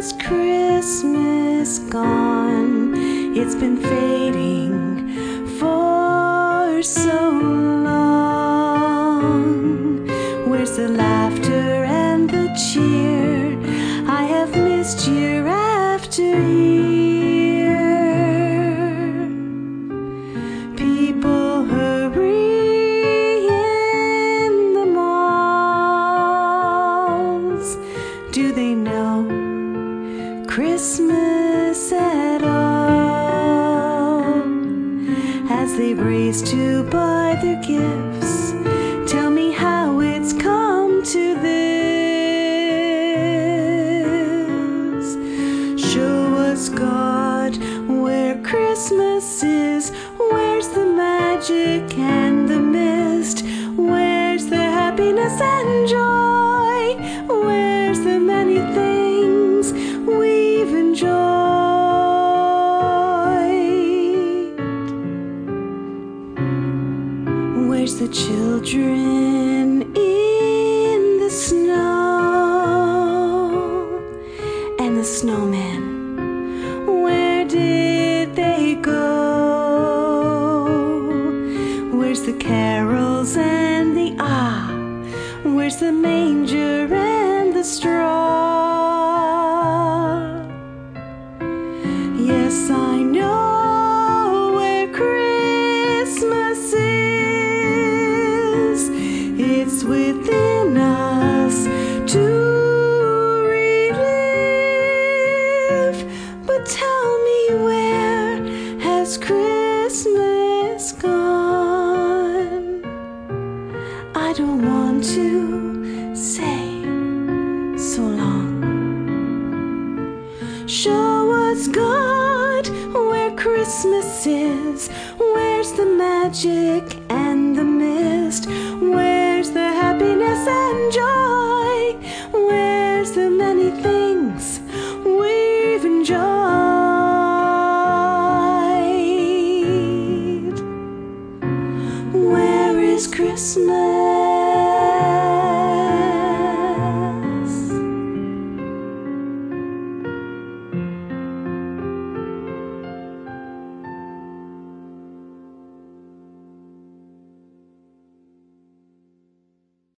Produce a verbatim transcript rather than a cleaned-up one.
has Christmas gone? It's been fading for so long. Where's the laughter and the cheer I have missed year after year? People hurry in the malls. Do they know Christmas at all? As they race to buy their gifts, tell me how it's come to this. Show us, God, where Christmas is. Where's the magic and the mist? Where's the happiness and joy? Where's the many things we've enjoyed? Where's the children in the snow and the snowman? Where did they go? Where's the carols and the ah? Where's the manger and the straw? Yes, I know where Christmas is. It's within us to relive. But tell me, where has Christmas gone? I don't want to say so long. Show us, God, where Christmas is. Where's the magic and the mist? Where's the happiness and joy?